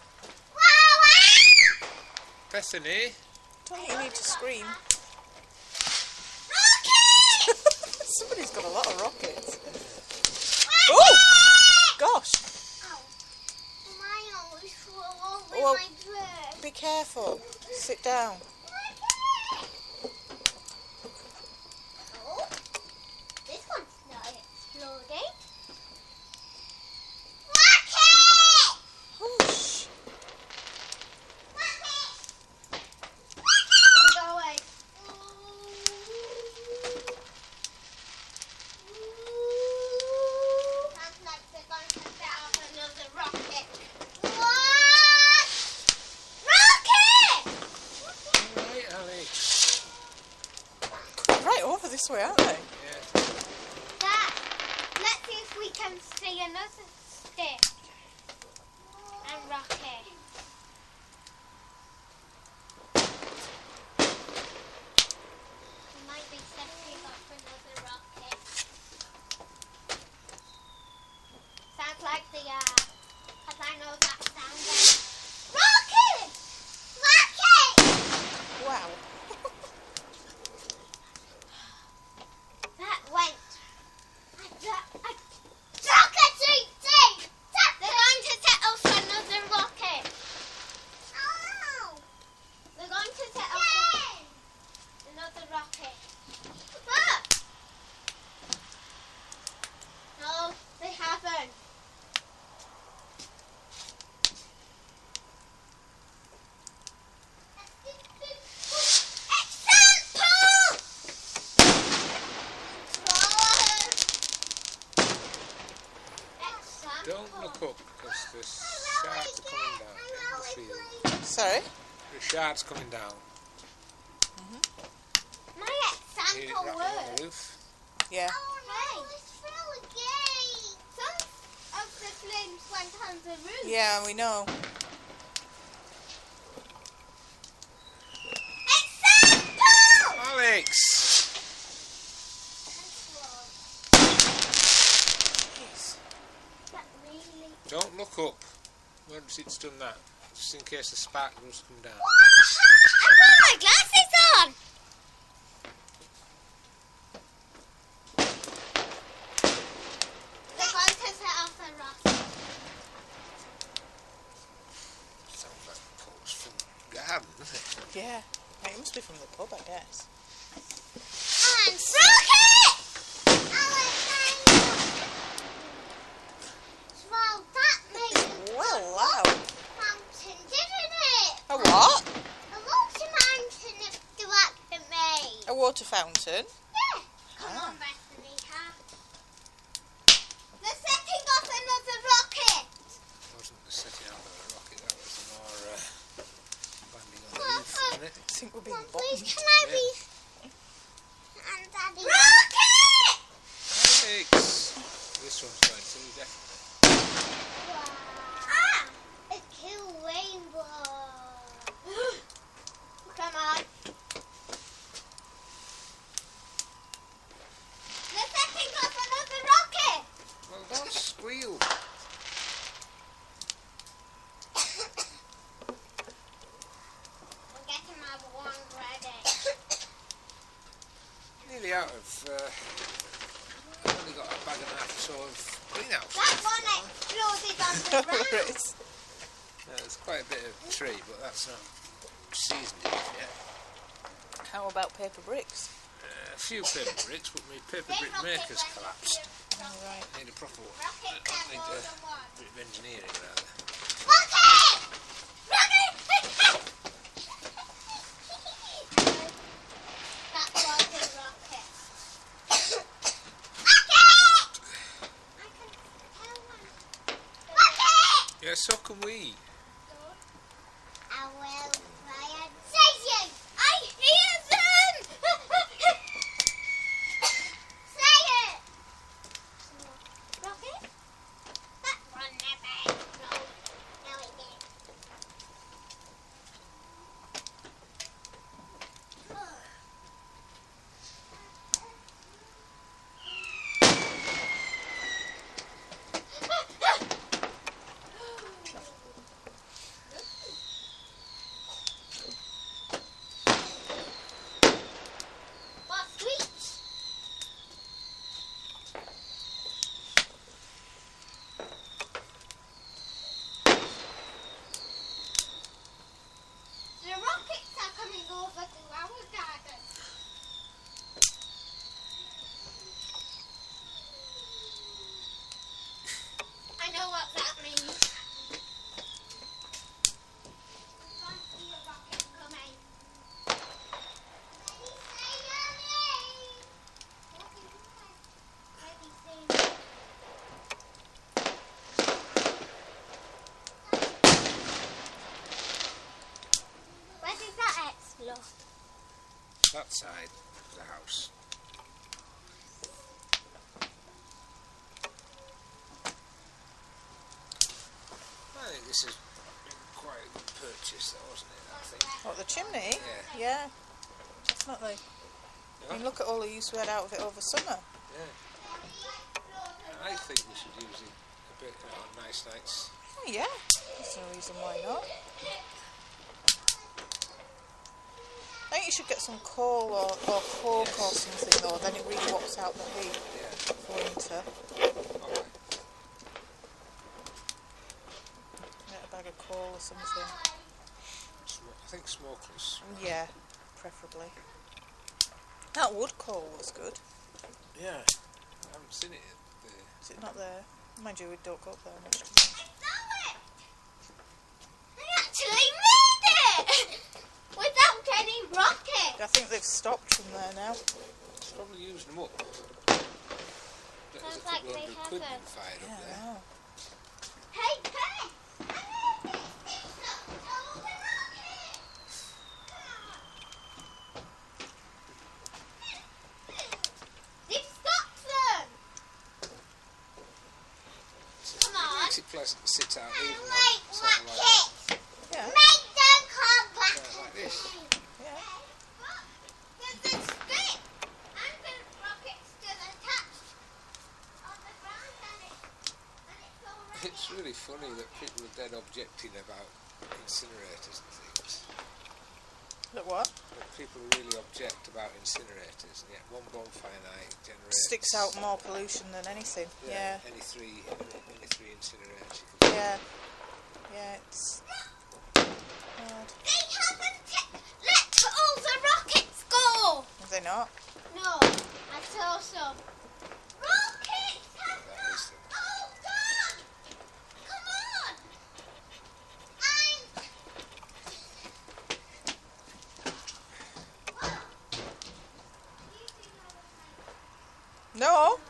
B: Wow!
C: Bethany,
D: I don't think you need to scream.
B: Rocket!
D: Somebody's got a lot of rockets.
B: Rocket!
D: Oh! Gosh,
B: Ow. My always fall over
D: Well-
B: my dress.
D: be careful. Sit down.
B: Oh, this one's not exploding. Rocket!
D: Whoosh.
B: Go away. Sounds like they're going to set off another rocket. What? Rocket!
C: right, Alex.
D: Right over this way, aren't they?
C: Yeah.
B: Dad, let's see if we can see another stick and rocket. We might be setting off another rocket. Sounds like they are, because I know that sound. Rocket! Rocket!
D: Wow.
B: That went. Rocket! They're going to set off another rocket. Oh! They're going to set off another rocket. Look! No, they haven't. Example!
C: Don't look up because the sharks are coming down. In the field.
D: Sorry?
C: The sharks coming down.
B: My
C: Hear it
B: example
C: rattling on
B: word.
C: the roof.
D: Yeah.
B: Oh no, it's full again. Some of the flames went on the roof.
D: Yeah, we know.
B: Example!
C: Alex!
D: Jeez.
B: That really...
C: Don't look up once it's done that. Just in case the sparkles come down.
B: I got my glasses on! They're going to set off a rocket.
C: Sounds like the pub's full of garden, doesn't it?
D: Yeah. It must be from the pub, I guess.
B: And rocket! Well, that made a
D: Well, loud.
B: mountain, didn't it?
D: A what?
B: A water mountain if the rocket made.
D: A water fountain.
B: Yeah. Come on, Bethany, huh? They're setting off another rocket.
C: That wasn't the setting out of a rocket, that was more landing on the roof, wasn't it?
D: I think we're being
B: Mum, please,
D: bombed.
B: can I be... And Daddy... Rocket!
C: Alex! This one's going to be definitely.
B: Ah! A kill rainbow. Come on. They're setting off another rocket.
C: Well, don't squeal.
B: I'm getting my wand ready.
C: sort of greenhouse.
B: That one exploded on the ground.
D: Right.
C: There's quite a bit of tree, but that's not seasoned enough yet.
D: How about paper bricks?
C: A few paper bricks, but my paper brick maker's collapsed.
D: Oh, right.
C: Need a proper one.
B: Rocket
C: I
B: have
C: need
B: more
C: a
B: than one.
C: bit of engineering rather.
B: Rocket! Rocket! That was a rocket. Rocket! I can tell one. Rocket!
C: Yeah, so can we.
B: I will try and save you. I hear them. Say it. Rocket? That one never exploded. No, it did. What sweet? The rockets are coming over to our garden. I know what that means. We can't see a rocket coming. Where did that explode?
C: That side of the house. I think this has been quite a good purchase though, wasn't it? I think.
D: What, the chimney?
C: Yeah.
D: Yeah, definitely. I mean, look at all the use we had out of it over summer.
C: Yeah. I think we should use it a bit on nice nights.
D: Oh, yeah. There's no reason why not. I think you should get some coal or coke or something though, then it really whops out the heat
C: Yeah.
D: for winter.
C: Alright.
D: Get a bag of coal or something.
C: I think smokeless.
D: Yeah, preferably. That wood coal was good.
C: Yeah. I haven't seen it there.
D: Is it not there? Mind you, we don't go up there much.
B: I actually made it! Without any rocket!
D: I think they've stopped from there now.
C: It's probably used them up. There's a
B: Sounds like
C: couple
B: they
C: hundred quid
B: haven't.
C: been fired
D: Yeah,
C: up
D: I
C: there.
D: know.
B: Hey, Penny! I made it! It's not all the rocket! They've stopped them! Come on.
C: It makes it pleasant to sit out even on
B: Like
C: something like that.
B: rockets!
D: Yeah,
B: Make them come back
C: Yeah,
B: to
C: like this.
B: me.
D: yeah.
B: There's this stick and the rocket still attached on the ground and it's already
C: It's really funny that people are dead objecting about incinerators and things.
D: Look what?
C: That people really object about incinerators, and yet one bonfire night generates
D: Sticks out more pollution than anything. Yeah,
C: Any three incinerators.
D: yeah. Yeah, it's hard.
B: They haven't let all the rockets go!
D: Have they not?
B: No, I saw some. Rockets have
C: That is
B: not all gone! Come on! I'm...
D: No?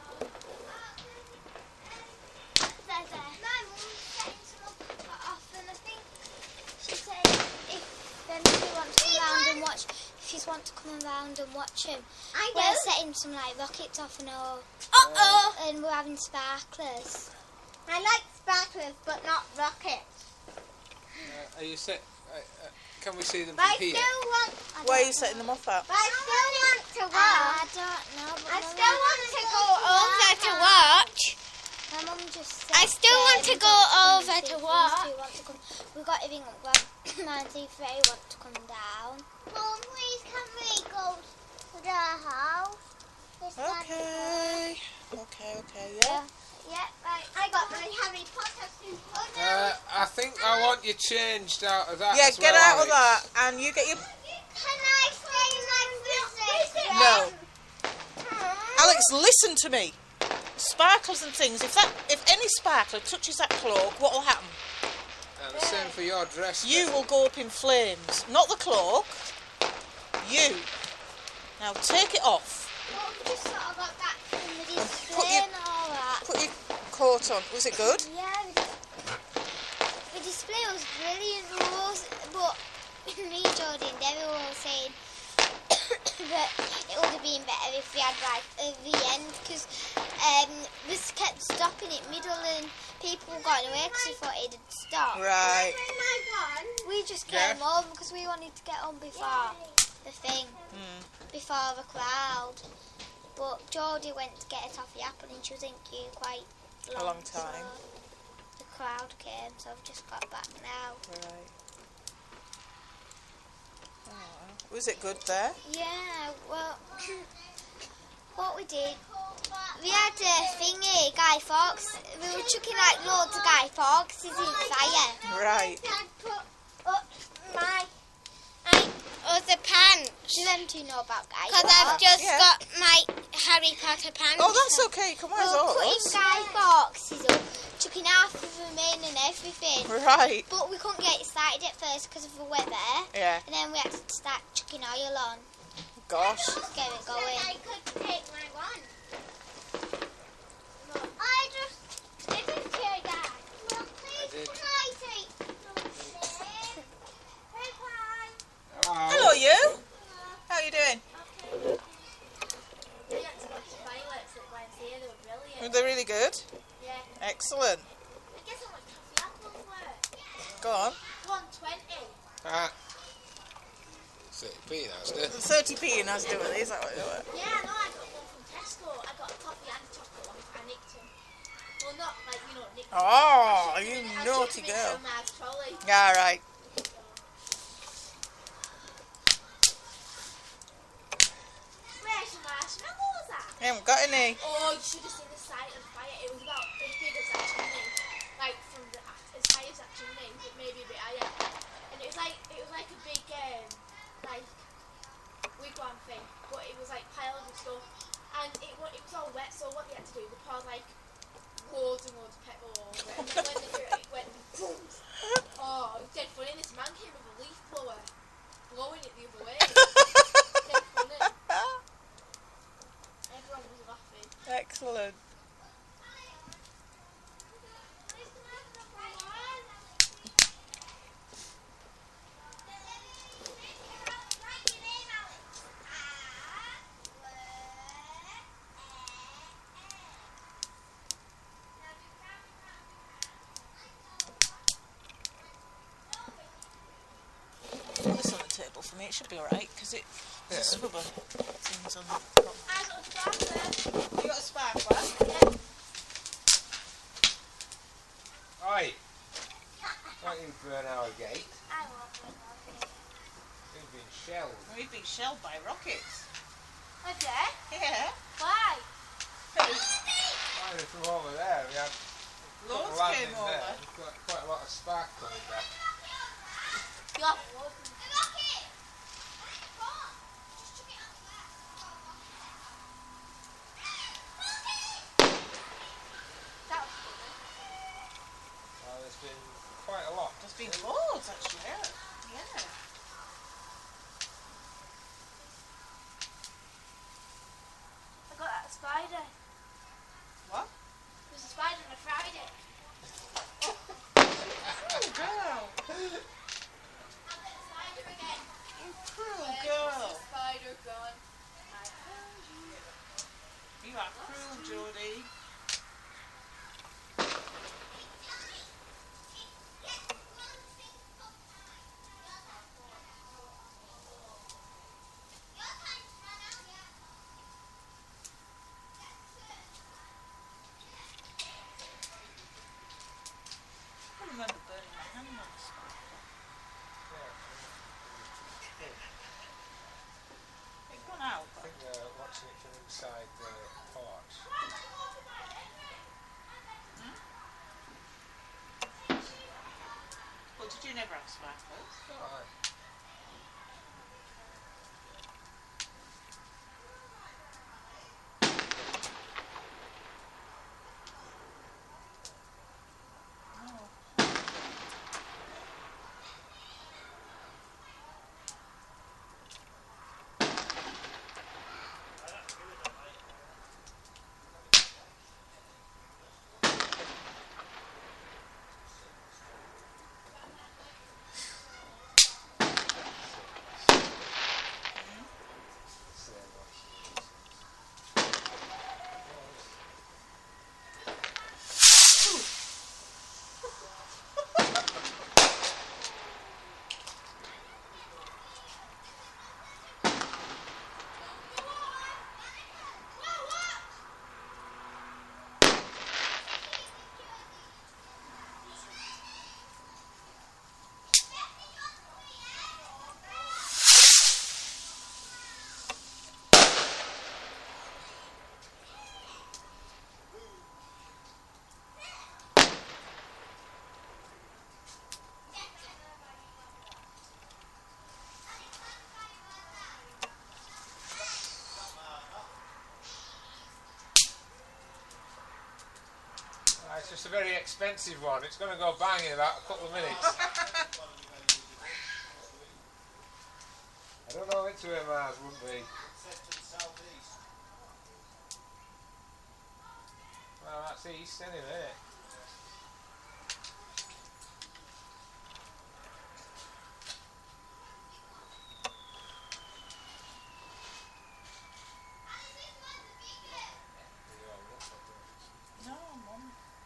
B: My mum's getting some off and I think she said if she wants to come round and watch, if she's want to come around and watch him, we're setting some like rockets off and all. And we're having sparklers. I like sparklers but not rockets.
C: Are you set? Can we see them
B: But I
C: from here?
B: still want...
D: Where are you setting them off at?
B: But I still want to watch. I don't know. But I still want to go over to watch. My mum just said I still want to go over to watch. We've got to ring up Grandma and see if they want to come down. Mum, please can we go to the house?
D: Okay. Okay, yeah.
B: Yeah, right. I got my Harry Potter suit. Oh no.
C: I think I want you changed out of that.
D: Yeah,
C: as
D: get
C: well,
D: out of
C: Alex.
D: that, and you get your...
B: Can I stay like this?
D: No. Alex, listen to me. Sparkles and things. If any sparkler touches that cloak, what will happen?
C: And the same for your dress.
D: You
C: then.
D: will go up in flames. Not the cloak. You. Now take it off.
B: Well, we just sort of got back from the
D: Put
B: display
D: your-
B: and all that.
D: Put your coat on. Was it good?
B: Yeah, the display was brilliant, but me, Jodie and Debbie were all saying that it would have been better if we had like the end, because we kept stopping it middle and people got away because we thought it'd stop.
D: Right.
B: We just came home because we wanted to get home before the thing, before the crowd. But Jodie went to get a toffee apple and she was in queue quite
D: A long time.
B: So the crowd came, so I've just got back now.
D: Right. Oh, was it good there?
B: Yeah, well, what we did, we had a thingy, Guy Fawkes. We were chucking like loads of Guy Fawkes in fire.
D: Right.
B: Dad put up my other pants. Do them two know about Guy Fawkes? Because I've just got my Harry Potter pants.
D: Oh, that's okay. Come on,
B: We were putting
D: it's
B: Guy Fawkes up, chucking half of them in and everything.
D: Right.
B: But we couldn't get it started at first because of the weather.
D: Yeah.
B: And then we had to start chucking oil on.
D: Gosh.
B: To get it going. I could take my one. No. I just didn't hear that. Well, please, can I take something? Hi.
D: Hello, you. How are you doing?
B: We had to watch fireworks at Wednesday. They were brilliant.
D: Were they really good?
B: Yeah.
D: Excellent.
B: I guess how much coffee apples were?
D: Go on.
B: 120.
C: 30p that's it.
D: 30p in Asda with these. Is that what they were?
B: Yeah, no, I got one from Tesco. I got a coffee and a chocolate one. I nicked them. Well, not like, nicked them.
D: Oh,
B: I
D: you
B: shoved them
D: naughty
B: into
D: girl.
B: Grandma's trolley.
D: Yeah, right.
B: Where's your marshmallows at?
D: I haven't got any.
B: Oh, you should have seen the sight of the fire. It was about as big as that chimney. Like, from the, as high as that chimney, but maybe a bit higher. And it was like a big, like, wigwam thing. But it was like piled with stuff. And it was all wet, so what they had to do, they poured like loads and loads of petrol over it. And then when they threw it, it went boom. Oh, it was dead funny. This man came with a leaf blower, blowing it the other way. Dead funny. Everyone was laughing.
D: Excellent. Put this on the table for me. It should be alright because it swivel things on the top.
B: I got a sparkler.
D: You got a sparkler?
C: Oi! Don't you burn our gate.
B: I won't bring it.
C: We've been shelled.
D: We've been shelled by rockets.
B: Okay.
D: Yeah.
B: Why?
C: Right from over there, we had
D: Loads
C: landing
D: came
C: there.
D: over.
C: We've got quite a lot of spark coming back.
B: Yeah.
C: There's been quite a lot.
D: There's been loads actually. Yeah.
B: I got that spider.
D: What?
B: There's a spider on a Friday.
D: Oh, girl.
B: I'll get the spider again.
D: You cruel girl.
B: Spider gone.
D: You are cruel, Jodie. never have sparklers.
C: Right. It's just a very expensive one. It's going to go bang in about a couple of minutes. I don't know which way Mars would be. Well, that's east anyway.
D: No, Mum.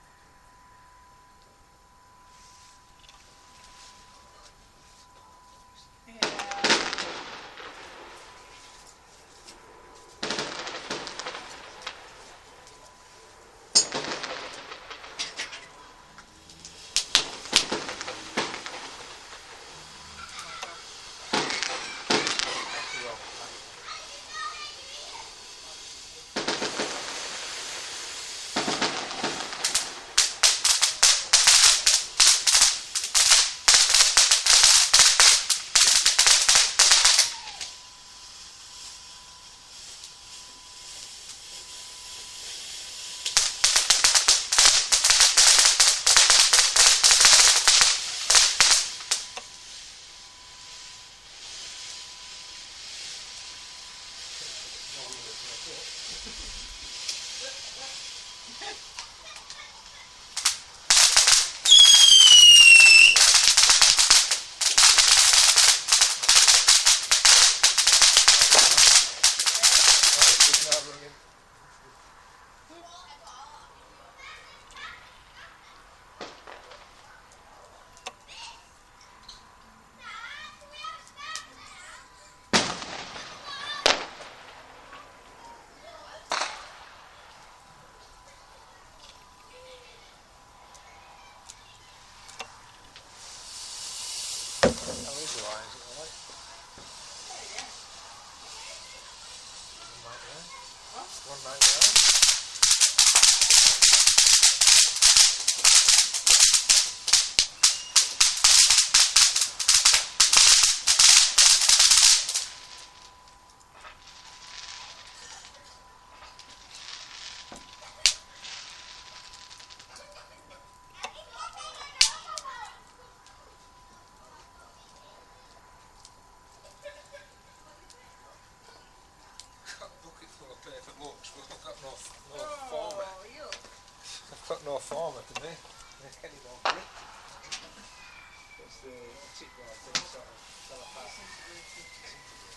D: Yeah. One night there. I've got no former to make any more grip. That's the tick bar thing sort of fell apart.